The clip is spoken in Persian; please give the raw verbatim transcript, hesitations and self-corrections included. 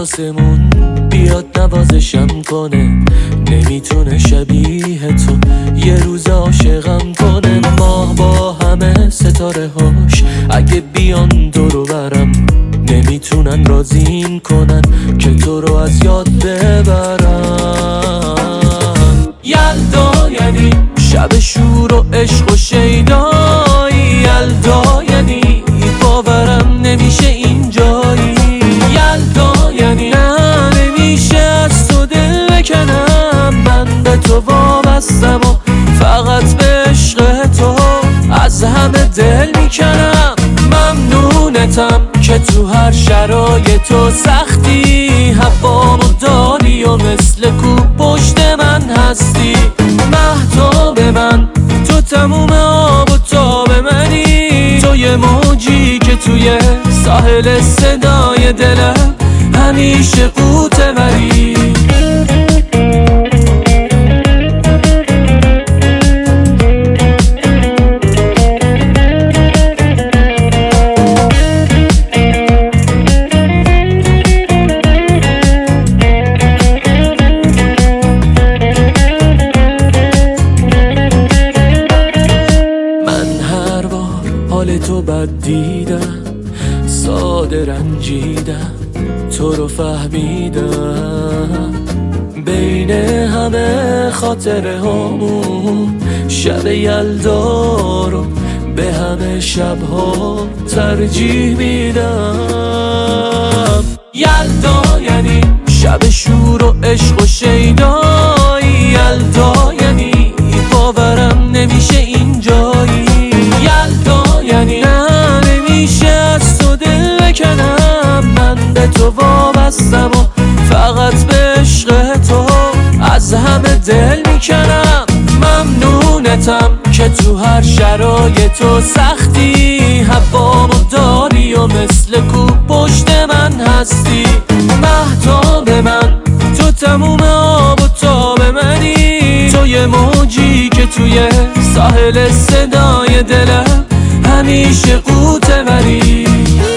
آسمون بیاد نوازشم کنه، نمیتونه شبیه تو یه روز عاشقم کنه. ماه با همه ستاره هاش اگه بیان دورو برم، نمیتونن راضیم کنن که تو رو از یاد ببرم. یلدا یعنی شب شور و عشق و شیدایی، یلدا یعنی باورم نمیشه اینجایی، یلدا یعنی نه نمیشه از تو دل بکنم. من به تو وابستم و فقط به عشق تو از همه دل میکنم. ممنونتم که تو هر شرایط و سختی هوامو داری و مثل کوب پشت من هستی. مهتاب من تو تموم آب و تاب منی، تو یه موجی که توی ساحل صدای دلم همیشه قوطه وری. حال تو بد دیدم، ساده رنجیدم، تو رو فهمیدم. بین همه خاطره همون شب یلدا رو به همه شبها ترجیح میدم. یلدا یعنی شب شور و عشق و شیدایی، یلدا یعنی باورم نمیشه اینجایی، یلدا یعنی نه نمیشه از تو دل بکنم. من به تو وابستم و فقط به عشق تو از همه دل میکنم. ممنونتم که تو هر شرایط و سختی هوامو داری و مثل کوب پشت من هستی. مهتاب من تو تموم آب و تاب منی، تو یه موجی که توی ساحل صدای دلم همیشه قوطه وری.